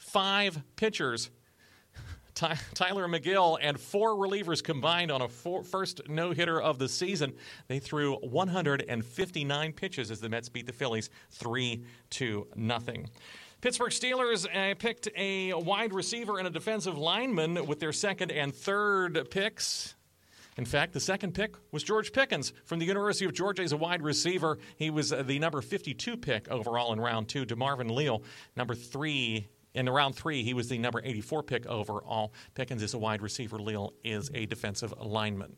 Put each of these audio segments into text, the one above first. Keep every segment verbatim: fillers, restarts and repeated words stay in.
five pitchers. Tyler McGill and four relievers combined on a four, first no-hitter of the season. They threw one hundred fifty-nine pitches as the Mets beat the Phillies three to nothing. Pittsburgh Steelers uh, picked a wide receiver and a defensive lineman with their second and third picks. In fact, the second pick was George Pickens from the University of Georgia as a wide receiver. He was uh, the number fifty-two pick overall in round two. DeMarvin Leal, number three. In round three, he was the number eighty-four pick overall. Pickens is a wide receiver. Leal is a defensive lineman.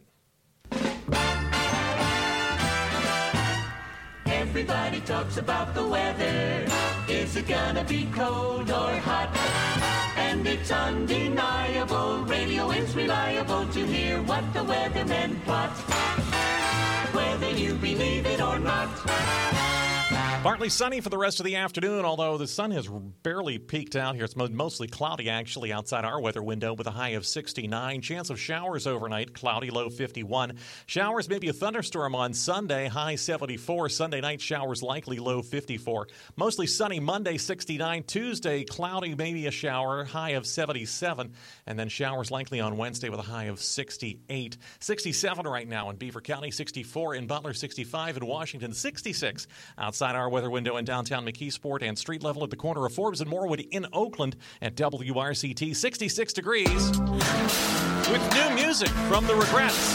Everybody talks about the weather. Is it gonna be cold or hot? And it's undeniable. Radio is reliable to hear what the weathermen plot. Whether you believe it or not. Partly sunny for the rest of the afternoon, although the sun has barely peeked out here. It's mostly cloudy, actually, outside our weather window with a high of sixty-nine. Chance of showers overnight, cloudy, low fifty-one. Showers, maybe a thunderstorm on Sunday, high seventy-four. Sunday night showers likely, low fifty-four. Mostly sunny Monday, sixty-nine. Tuesday, cloudy, maybe a shower, high of seventy-seven. And then showers likely on Wednesday with a high of sixty-eight. sixty-seven right now in Beaver County, sixty-four in Butler, sixty-five in Washington, sixty-six outside our weather window in downtown McKeesport, and street level at the corner of Forbes and Morwood in Oakland at W R C T, sixty-six degrees with new music from The Regrets.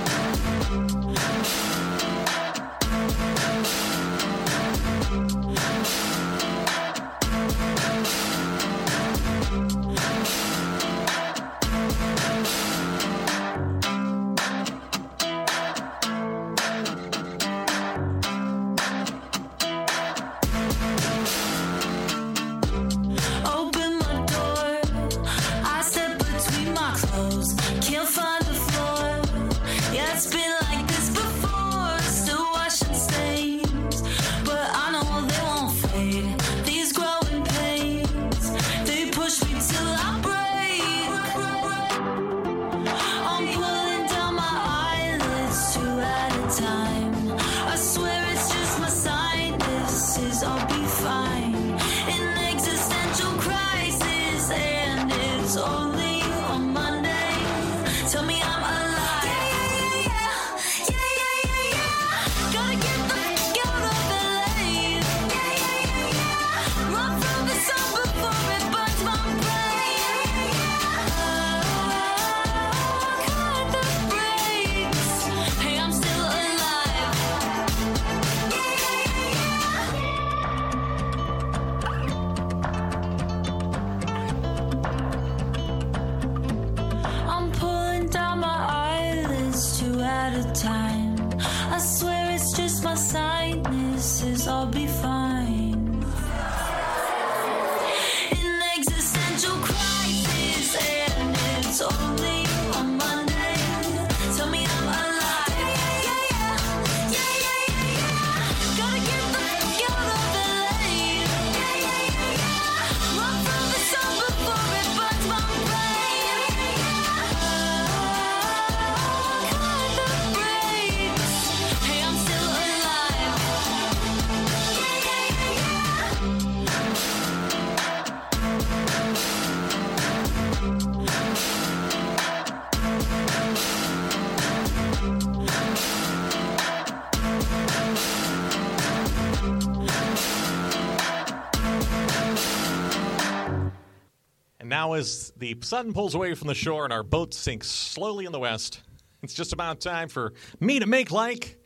Now as the sun pulls away from the shore and our boat sinks slowly in the west, it's just about time for me to make like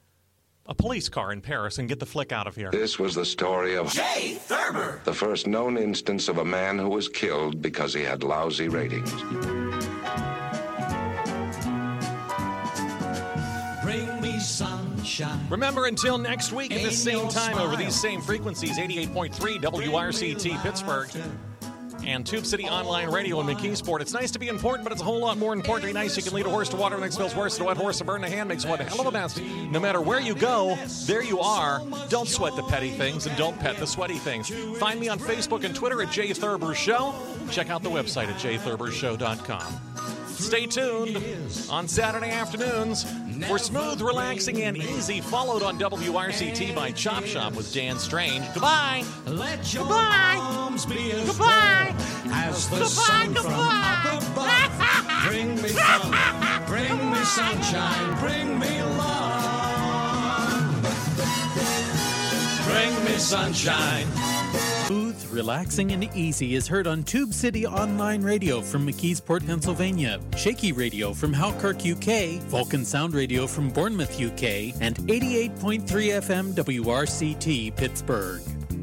a police car in Paris and get the flick out of here. This was the story of Jay Thurber, the first known instance of a man who was killed because he had lousy ratings. bring me sunshine. Remember, until next week at the same time over these same frequencies, eighty-eight point three W R C T Pittsburgh. And Tube City Online Radio in McKeesport. It's nice to be important, but it's a whole lot more important to be nice. You can lead a horse to water, and it smells worse than a wet horse. A burn in a hand makes one hell of a mess. No matter where you go, there you are. Don't sweat the petty things, and don't pet the sweaty things. Find me on Facebook and Twitter at Jay Thurber Show. Check out the website at jay thurber show dot com. Stay tuned on Saturday afternoons for smooth, relaxing, and easy, followed on W R C T by Chop Shop with Dan Strange. Goodbye. Let your Goodbye. arms be as Goodbye. as the sun from up above. Bring me fun, bring me sunshine, bring me love. Bring me sunshine. Smooth, relaxing, and easy is heard on Tube City Online Radio from McKeesport, Pennsylvania, Shaky Radio from Halkirk, U K, Vulcan Sound Radio from Bournemouth, U K, and eighty-eight point three F M W R C T, Pittsburgh.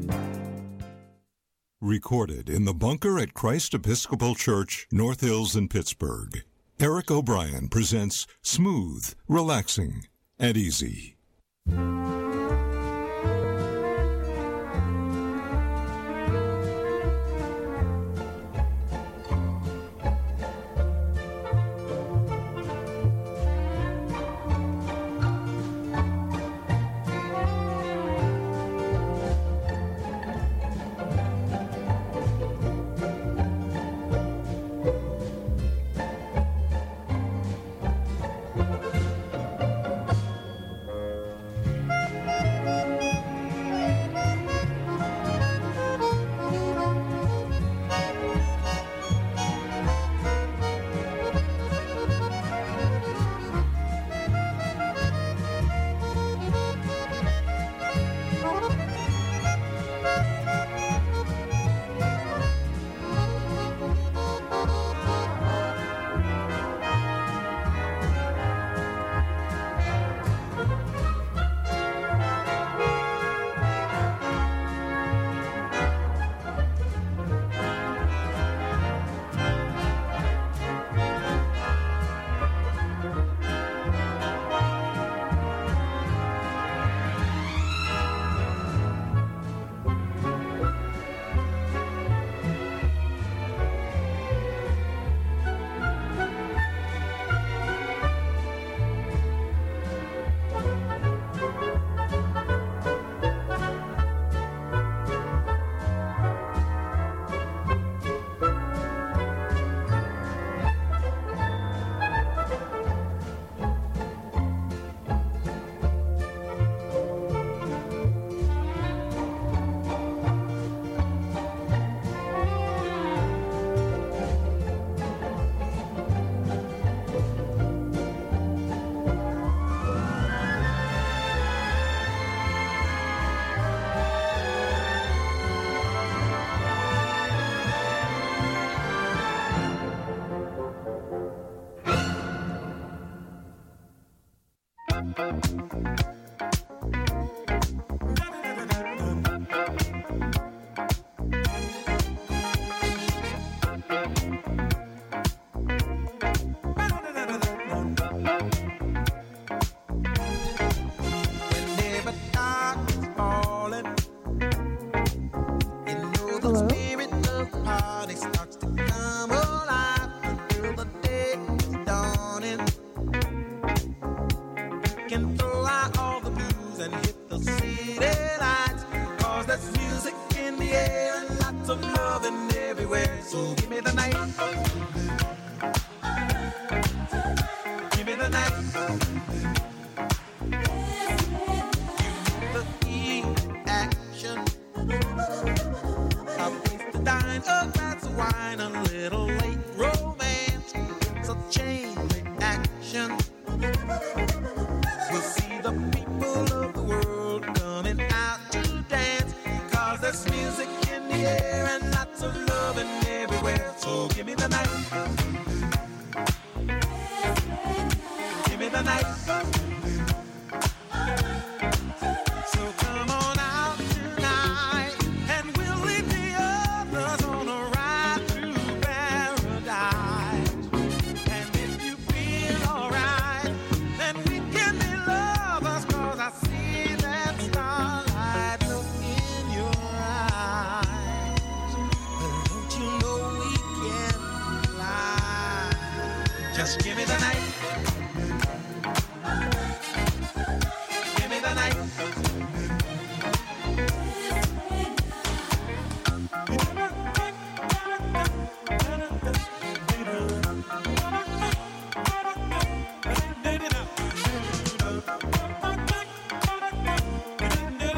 Recorded in the bunker at Christ Episcopal Church, North Hills in Pittsburgh. Eric O'Brien presents Smooth, Relaxing, and Easy.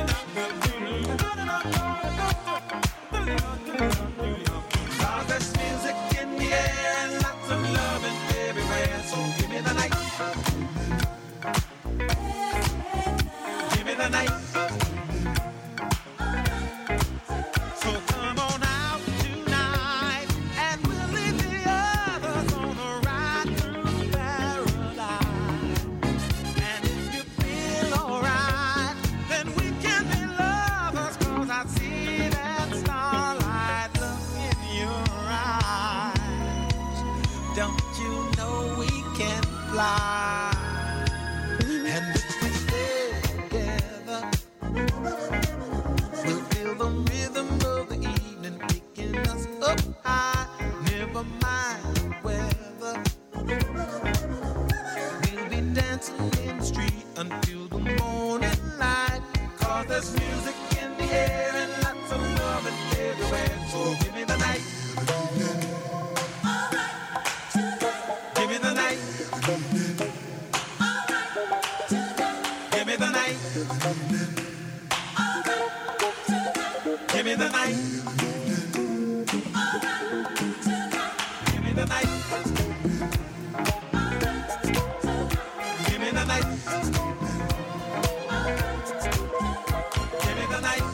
Cause this Give me the night. So come on out tonight, and we'll leave the others on a ride through paradise. And if you feel alright, then we can be lovers, 'cause I see that starlight look in your eyes. Don't you know we can fly? And if we stay together, we'll feel the rhythm of the evening picking us up high. Never mind the weather, we'll be dancing in the street until the morning light. 'Cause there's music in the air and lots of loving everywhere. So give me the night. Give me the night. Give me the night. Give me the night. Give me the night. Give me the night. Give me the night.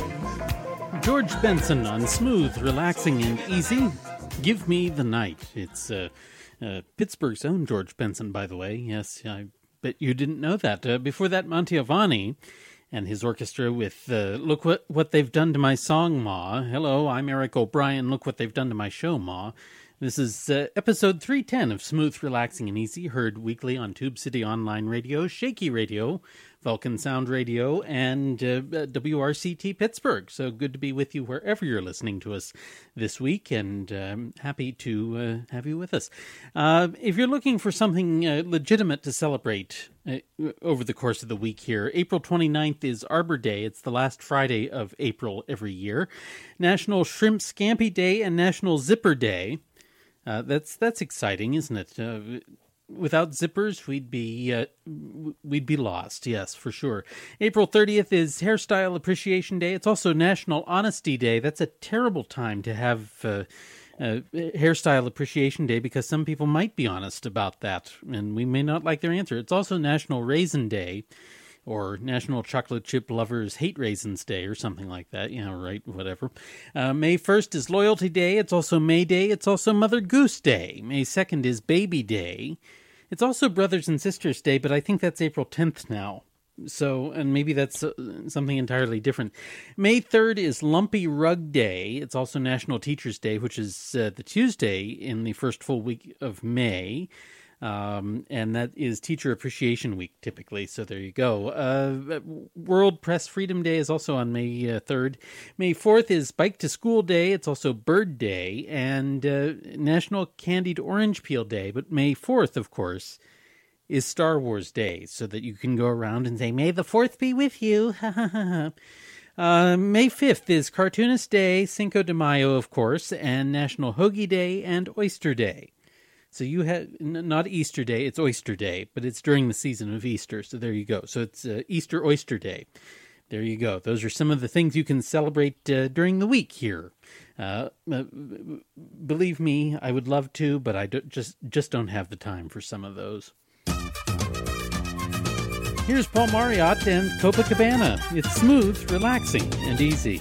George Benson on Smooth, Relaxing, and Easy. Give me the night. It's uh, uh, Pittsburgh's own George Benson, by the way. Yes, I bet you didn't know that. Uh, before that, Montiavani and his orchestra with uh, Look What, What They've Done to My Song, Ma. Hello, I'm Eric O'Brien. Look What They've Done to My Show, Ma. This is uh, episode three ten of Smooth, Relaxing, and Easy, heard weekly on Tube City Online Radio, Shaky Radio, Vulcan Sound Radio, and uh, W R C T Pittsburgh. So good to be with you wherever you're listening to us this week, and um, happy to uh, have you with us. Uh, if you're looking for something uh, legitimate to celebrate uh, over the course of the week here, April twenty-ninth is Arbor Day. It's the last Friday of April every year. National Shrimp Scampi Day and National Zipper Day. Uh, that's that's exciting, isn't it? Uh, without zippers, we'd be uh, we'd be lost. Yes, for sure. April thirtieth is Hairstyle Appreciation Day. It's also National Honesty Day. That's a terrible time to have uh, uh, Hairstyle Appreciation Day, because some people might be honest about that, and we may not like their answer. It's also National Raisin Day, or National Chocolate Chip Lovers Hate Raisins Day, or something like that. Yeah, right, whatever. Uh, May first is Loyalty Day. It's also May Day. It's also Mother Goose Day. May second is Baby Day. It's also Brothers and Sisters Day, but I think that's April tenth now. So, and maybe that's uh, something entirely different. May third is Lumpy Rug Day. It's also National Teachers Day, which is uh, the Tuesday in the first full week of May. Um, and that is Teacher Appreciation Week, typically. So there you go. Uh, World Press Freedom Day is also on May uh, third. May fourth is Bike to School Day. It's also Bird Day and uh, National Candied Orange Peel Day. But May fourth, of course, is Star Wars Day, so that you can go around and say, "May the fourth be with you." uh, May fifth is Cartoonist Day, Cinco de Mayo, of course, and National Hoagie Day and Oyster Day. So you have, not Easter Day, it's Oyster Day, but it's during the season of Easter, so there you go. So it's uh, Easter Oyster Day. There you go. Those are some of the things you can celebrate uh, during the week here. Uh, uh, believe me, I would love to, but I do, just, just don't have the time for some of those. Here's Paul Marriott and Copacabana. It's smooth, relaxing, and easy.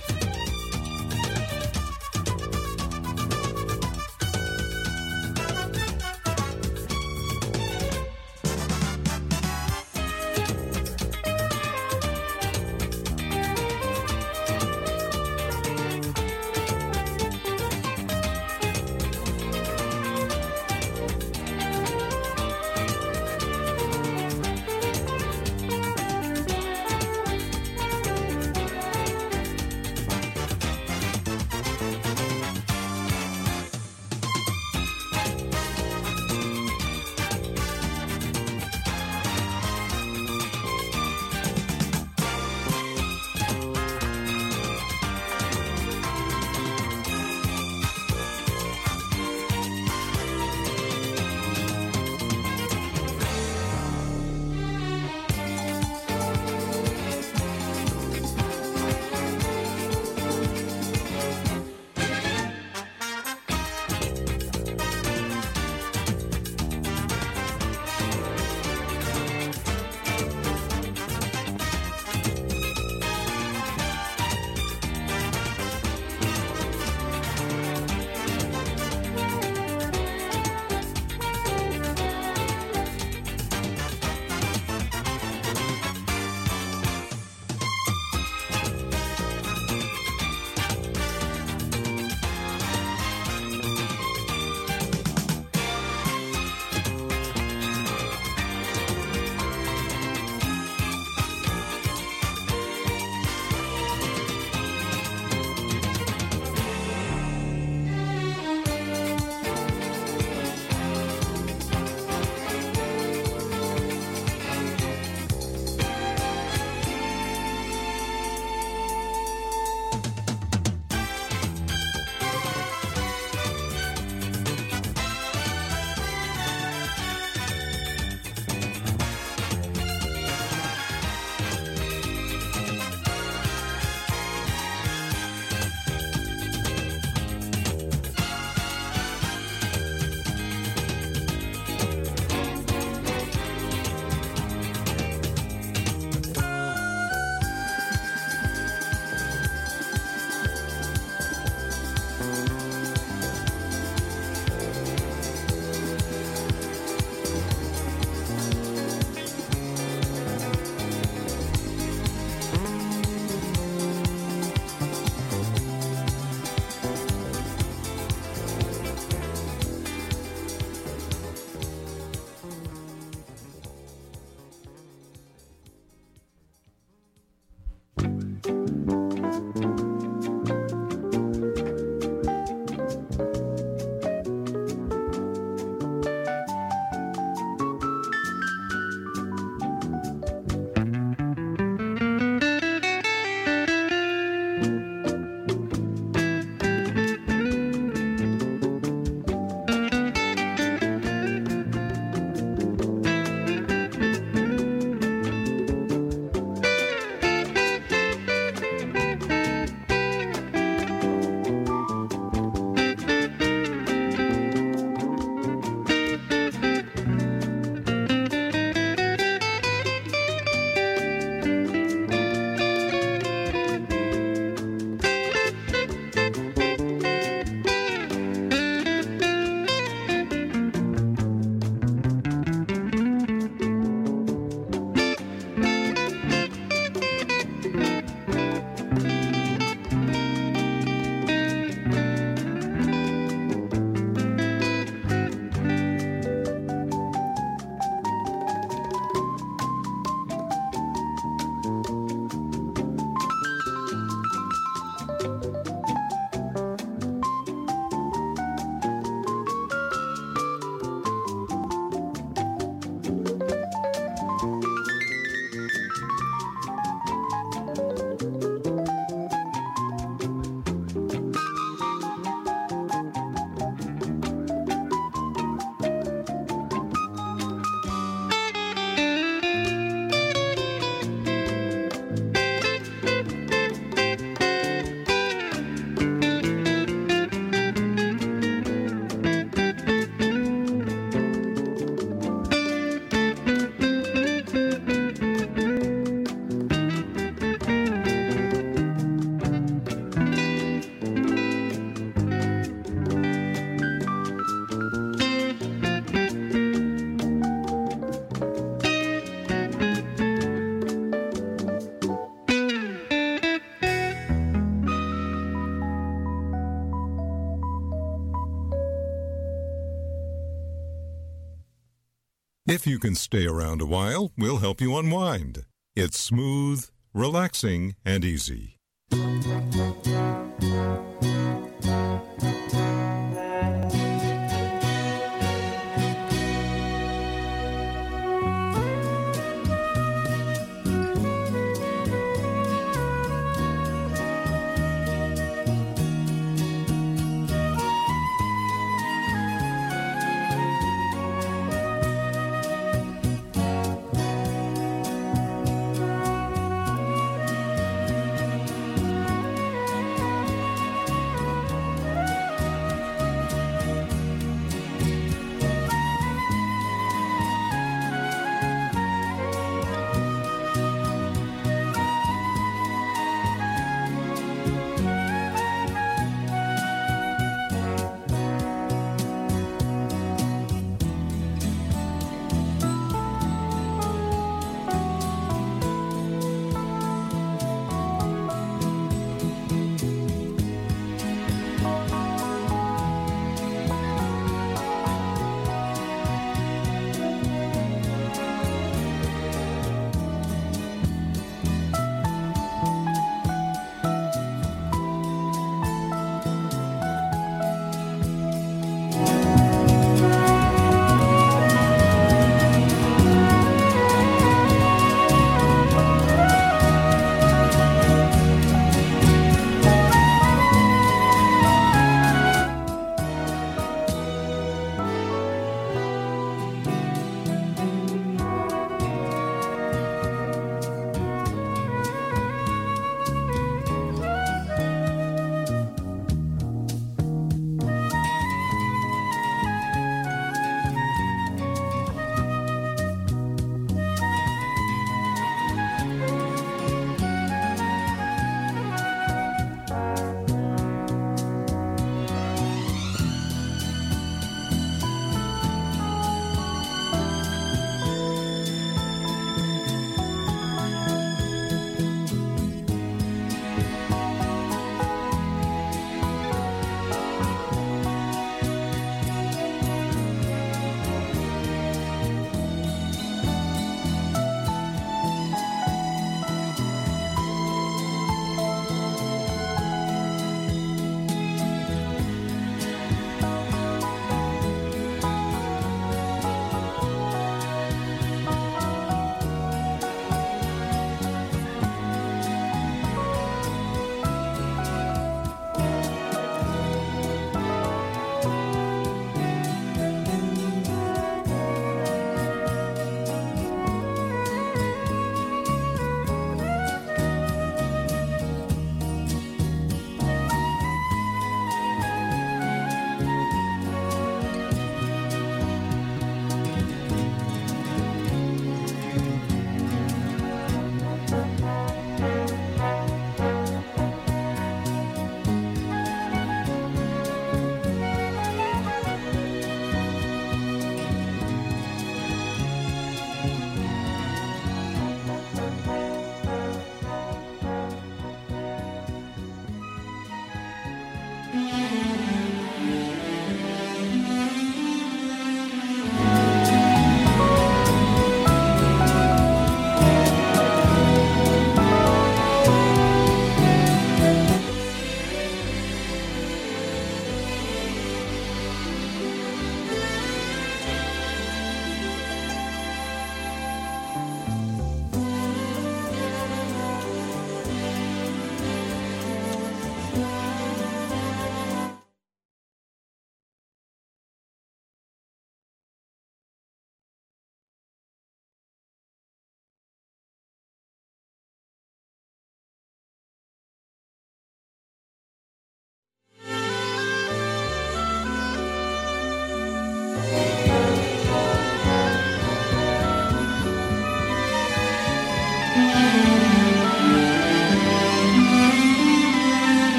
If you can stay around a while, we'll help you unwind. It's smooth, relaxing, and easy.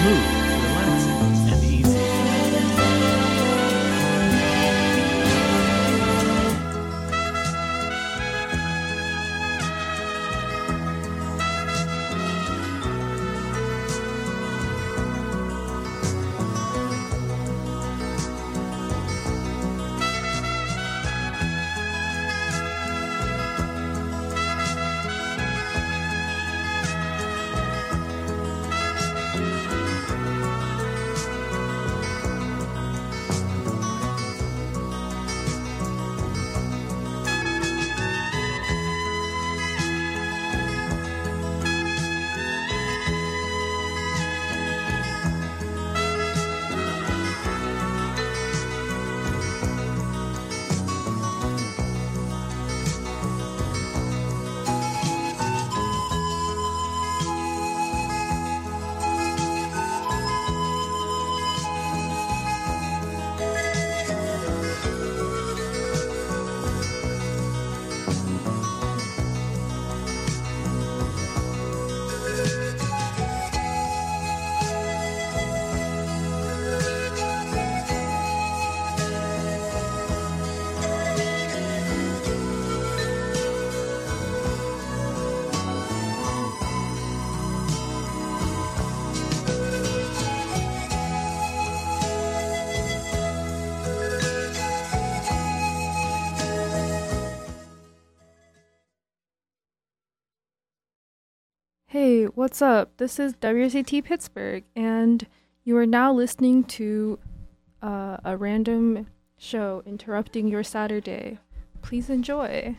smooth, relaxing, and easy. Hey, what's up? This is W C T Pittsburgh, and you are now listening to uh, a random show interrupting your Saturday. Please enjoy.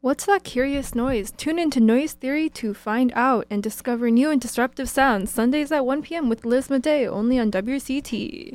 What's that curious noise? Tune into Noise Theory to find out and discover new and disruptive sounds. Sundays at one p.m. with Liz Madej, only on W C T.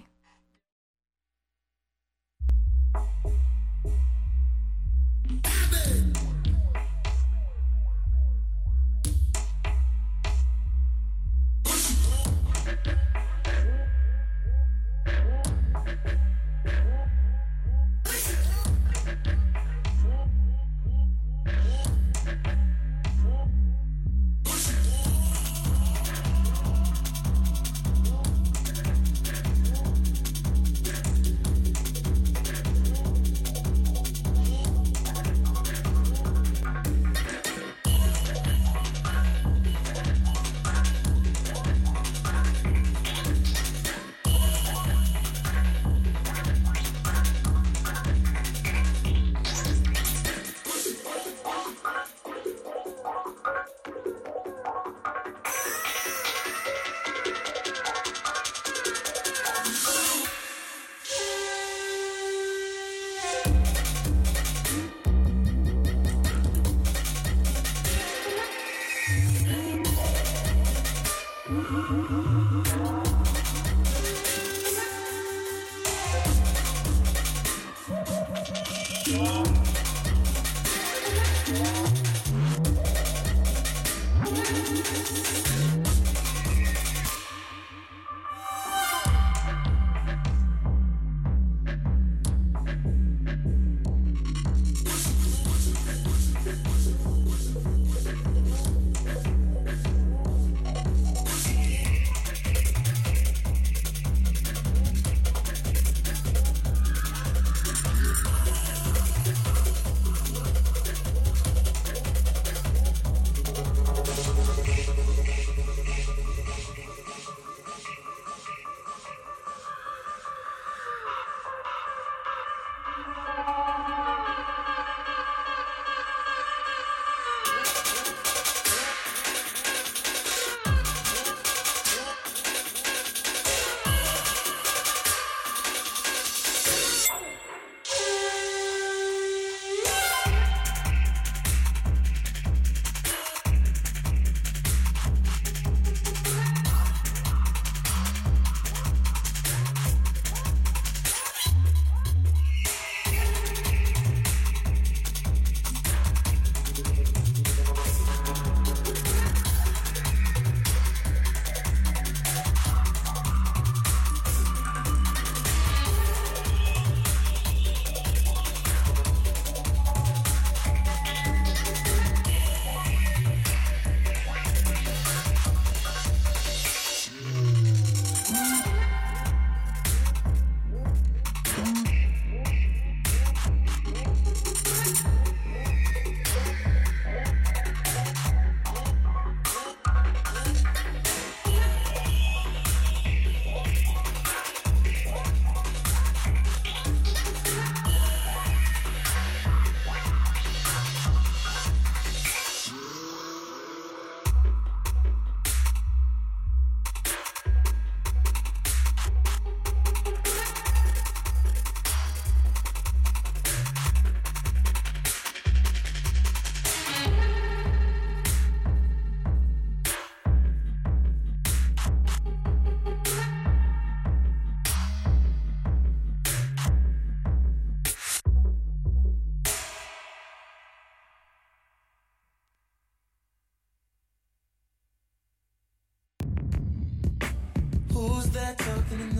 Who's that talking in the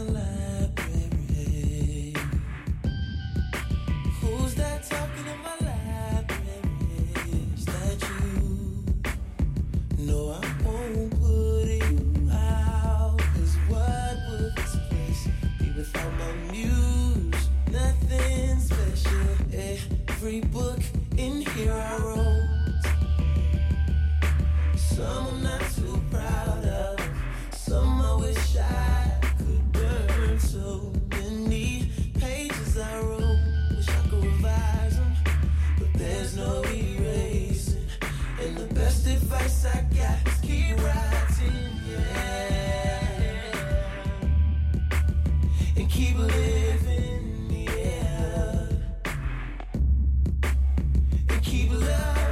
library? Who's that talking in my library? Is that you? No, I won't put you out. 'Cause what would this place be without my muse? Nothing special. Every book in here I wrote. Some I'm not too proud of. Some I wish I could burn. So many pages I wrote. Wish I could revise them, but there's no erasing. And the best advice I got is keep writing, yeah. And keep living, yeah. And keep loving.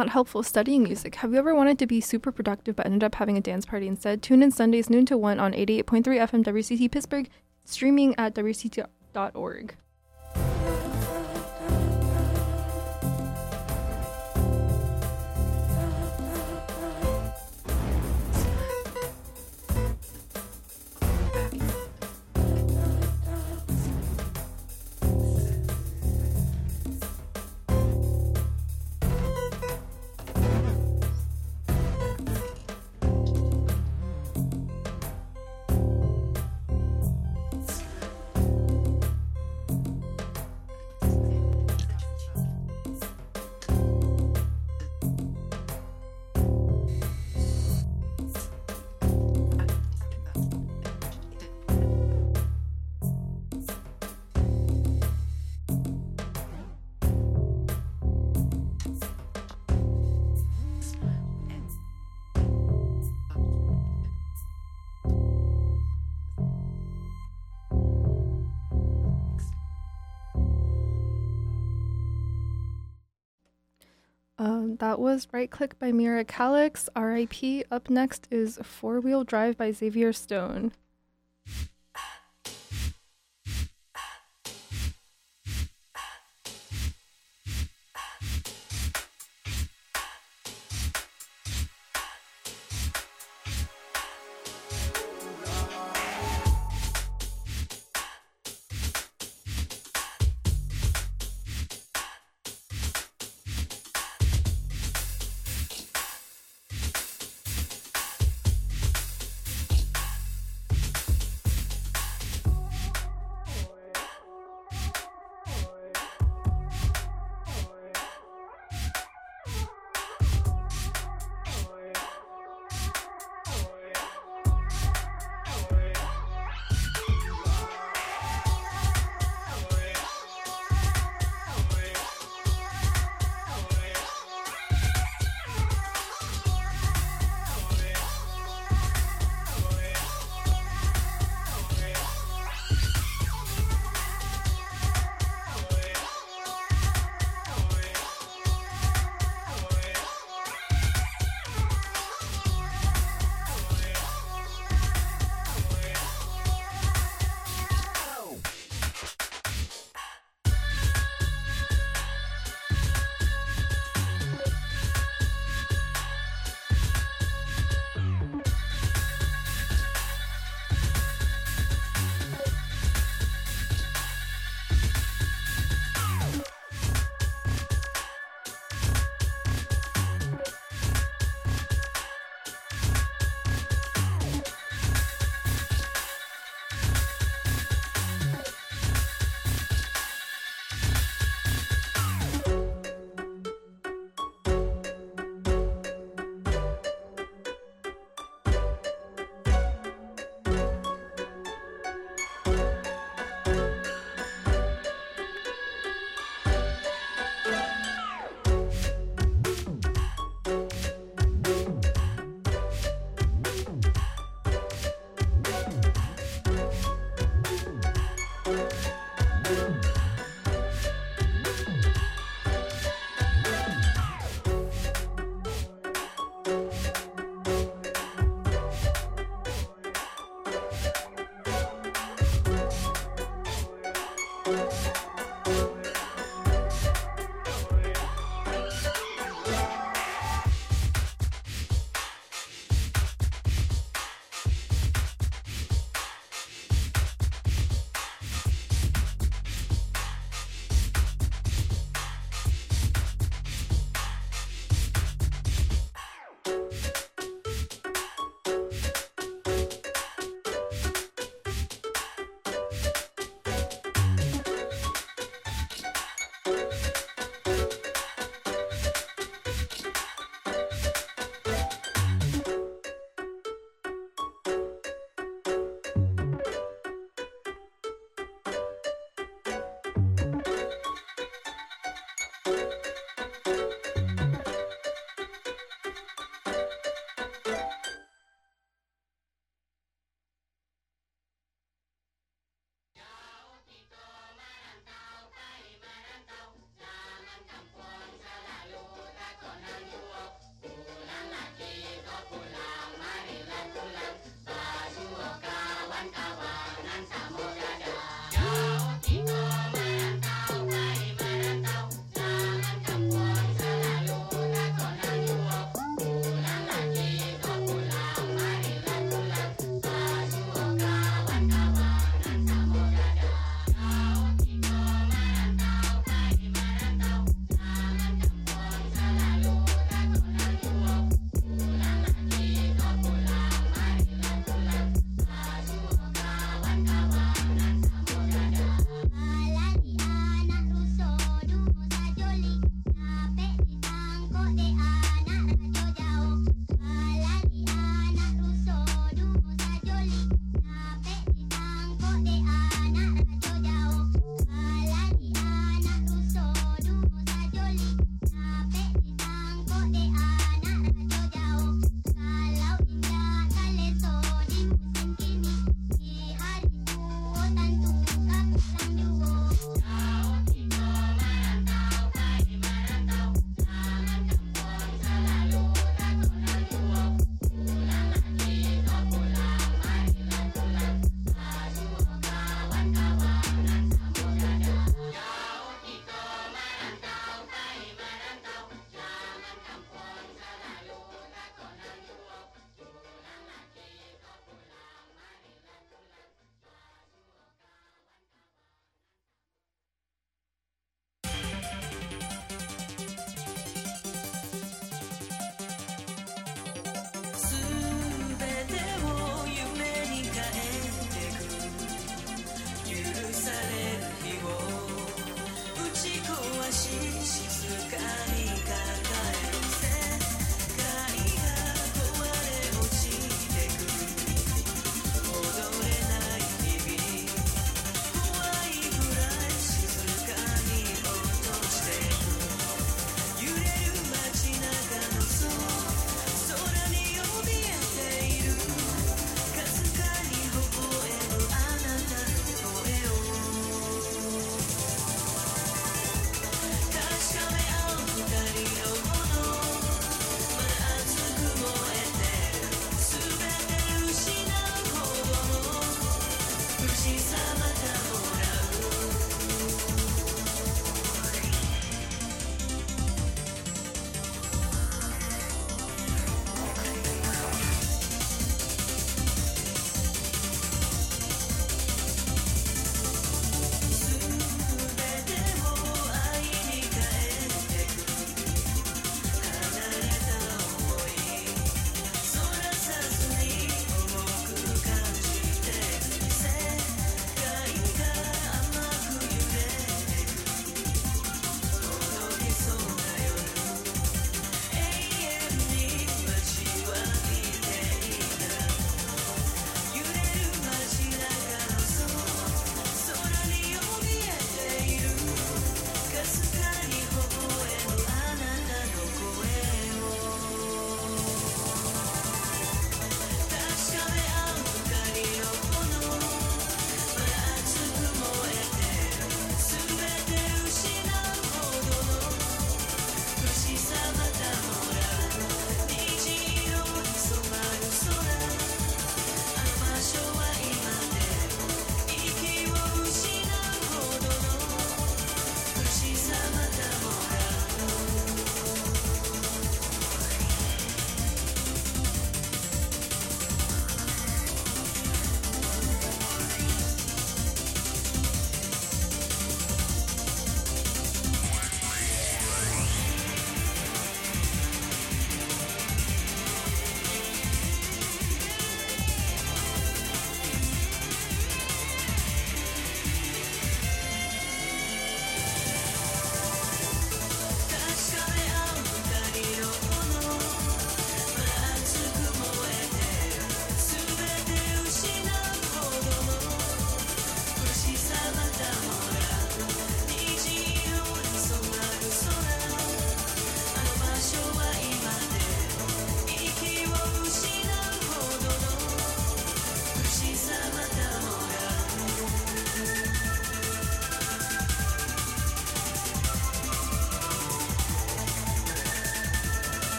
not helpful studying music? Have you ever wanted to be super productive but ended up having a dance party instead? Tune in Sundays noon to one on eighty-eight point three F M W C T Pittsburgh, streaming at W C T dot org. Um, that was Right Click by Mira Calix, R I P. Up next is Four Wheel Drive by Xavier Stone.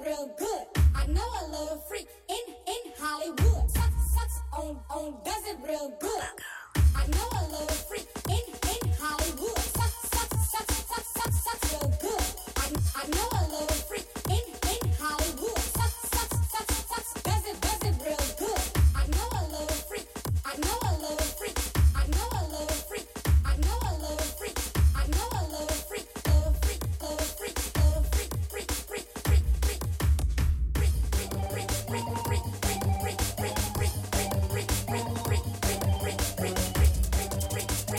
real good. I know a little freak in in Hollywood. Sucks sucks on on does it real good. I know a little freak in in Hollywood. Sucks sucks sucks sucks sucks sucks real good. I I know a little freak in in Hollywood. Sucks sucks sucks sucks does it does it real good. I know a little freak. I know a little freak. I know a little freak. I know a little freak. I know a little freak. Little freak. Little freak. Little freak. Freak. Freak. Freak. Freak. Freak. Freak. Freak. Freak. Freak. Freak. Freak. Freak. Freak. Freak. Freak. Freak. Freak. Freak. Freak.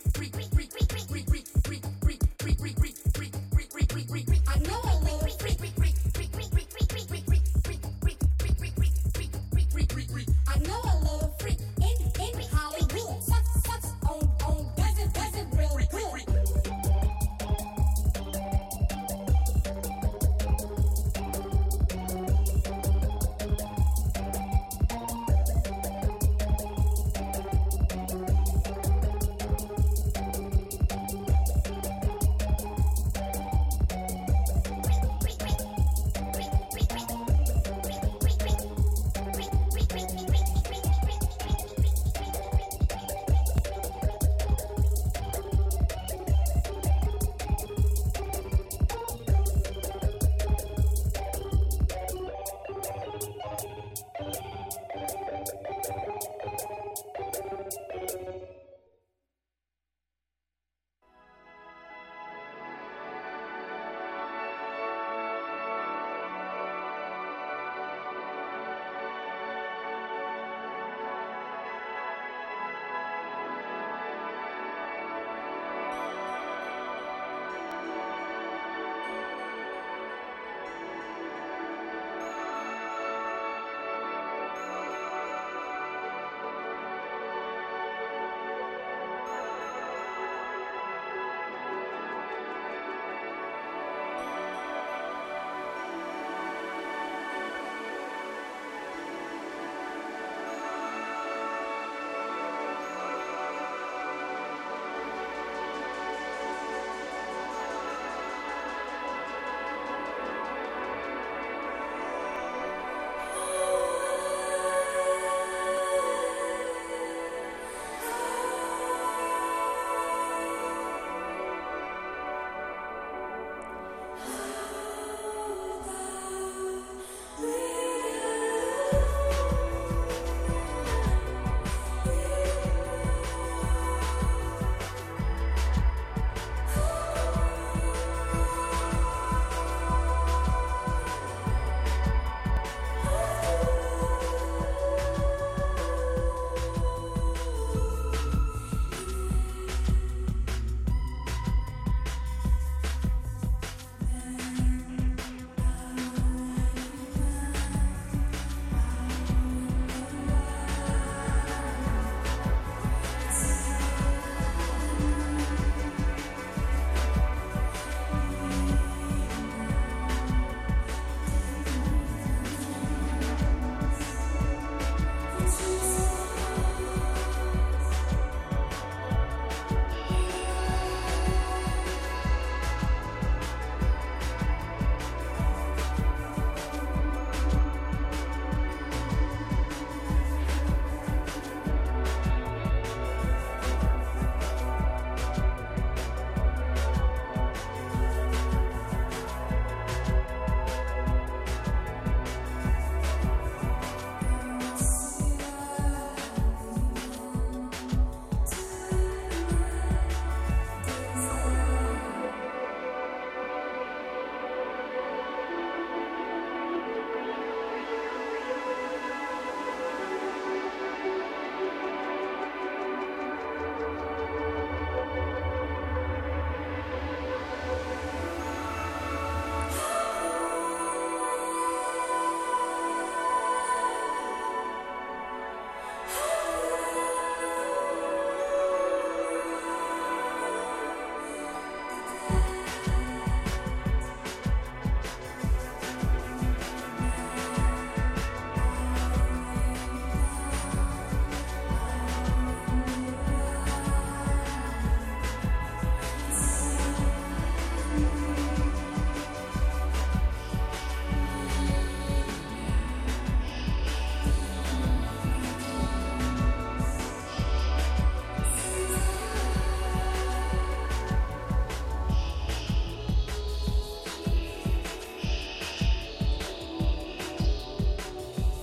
I know a little freak.